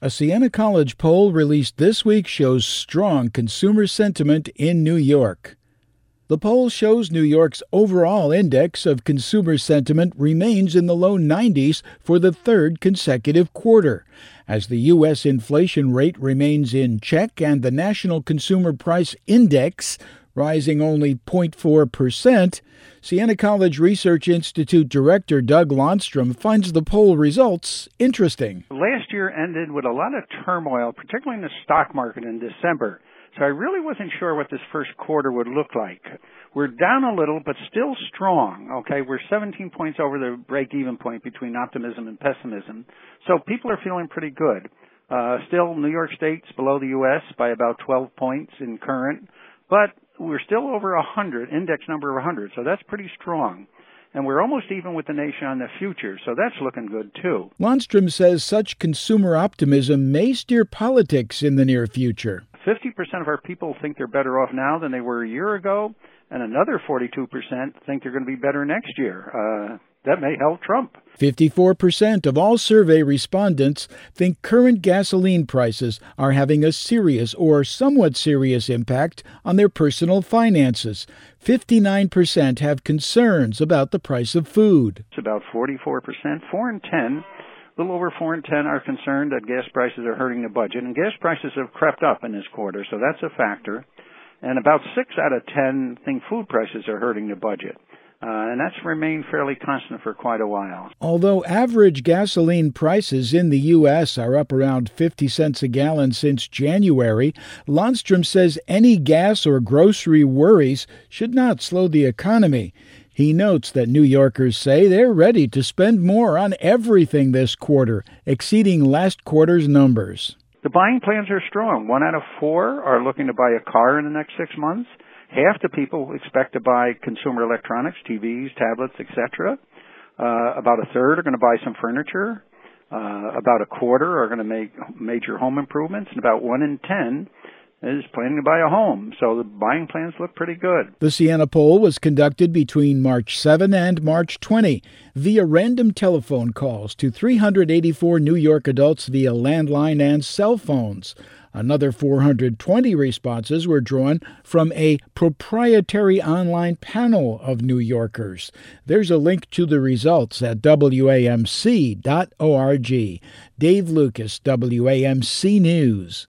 A Siena College poll released this week shows strong consumer sentiment in New York. The poll shows New York's overall index of consumer sentiment remains in the low 90s for the third consecutive quarter, as the U.S. inflation rate remains in check and the National Consumer Price Index rising only 0.4%. Siena College Research Institute Director Doug Lonnstrom finds the poll results interesting. Last year ended with a lot of turmoil, particularly in the stock market in December. So I really wasn't sure what this first quarter would look like. We're down a little, but still strong, okay? We're 17 points over the break-even point between optimism and pessimism. So people are feeling pretty good. Still, New York State's below the U.S. by about 12 points in current, but we're still over 100, index number of 100, so that's pretty strong. And we're almost even with the nation on the future, so that's looking good, too. Lonnstrom says such consumer optimism may steer politics in the near future. 50% of our people think they're better off now than they were a year ago, and another 42% think they're going to be better next year. That may help Trump. 54% of all survey respondents think current gasoline prices are having a serious or somewhat serious impact on their personal finances. 59% have concerns about the price of food. It's about 44%. 4 in 10, a little over 4 in 10 are concerned that gas prices are hurting the budget. And gas prices have crept up in this quarter, so that's a factor. And about 6 out of 10 think food prices are hurting the budget. And that's remained fairly constant for quite a while. Although average gasoline prices in the U.S. are up around 50 cents a gallon since January, Lonnstrom says any gas or grocery worries should not slow the economy. He notes that New Yorkers say they're ready to spend more on everything this quarter, exceeding last quarter's numbers. The buying plans are strong. 1 out of 4 are looking to buy a car in the next 6 months. Half the people expect to buy consumer electronics, TVs, tablets, etc. About a third are going to buy some furniture. About a quarter are going to make major home improvements. And about 1 in 10 is planning to buy a home. So the buying plans look pretty good. The Siena poll was conducted between March 7 and March 20 via random telephone calls to 384 New York adults via landline and cell phones. Another 420 responses were drawn from a proprietary online panel of New Yorkers. There's a link to the results at WAMC.org. Dave Lucas, WAMC News.